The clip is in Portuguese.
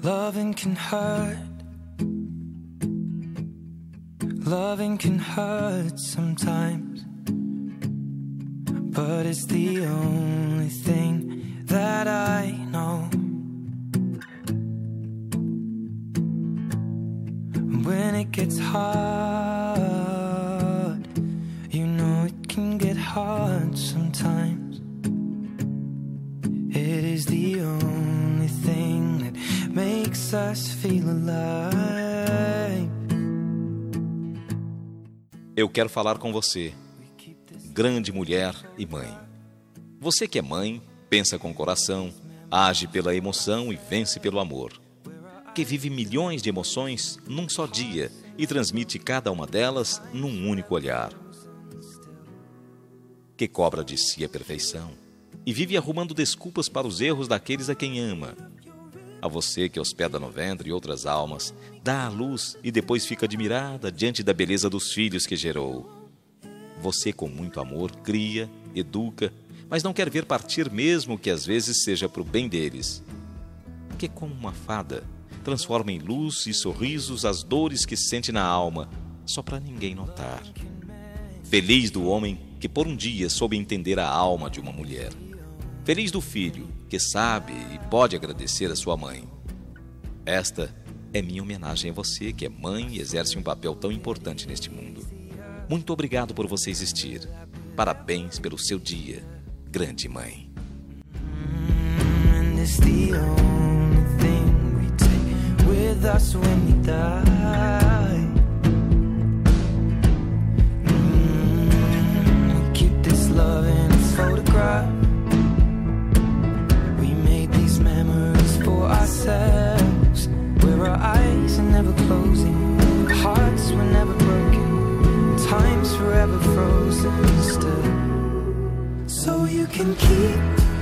Loving can hurt. Loving can hurt sometimes, but it's the only thing that I know. When it gets hard, you know it can get hard sometimes. It is the only thing that makes us feel alive. Eu quero falar com você, grande mulher e mãe. Você que é mãe, pensa com o coração, age pela emoção e vence pelo amor. Que vive milhões de emoções num só dia e transmite cada uma delas num único olhar. Que cobra de si a perfeição e vive arrumando desculpas para os erros daqueles a quem ama. A você que hospeda no ventre outras almas, dá à luz e depois fica admirada diante da beleza dos filhos que gerou. Você com muito amor cria, educa, mas não quer ver partir mesmo que às vezes seja para o bem deles. Que como uma fada, transforma em luz e sorrisos as dores que sente na alma, só para ninguém notar. Feliz do homem que por um dia soube entender a alma de uma mulher. Feliz do filho que sabe e pode agradecer a sua mãe. Esta é minha homenagem a você que é mãe e exerce um papel tão importante neste mundo. Muito obrigado por você existir. Parabéns pelo seu dia, grande mãe. With us when we die. We keep this love in its photograph. We made these memories for ourselves, where our eyes are never closing, our hearts were never broken, time's forever frozen still. So you can keep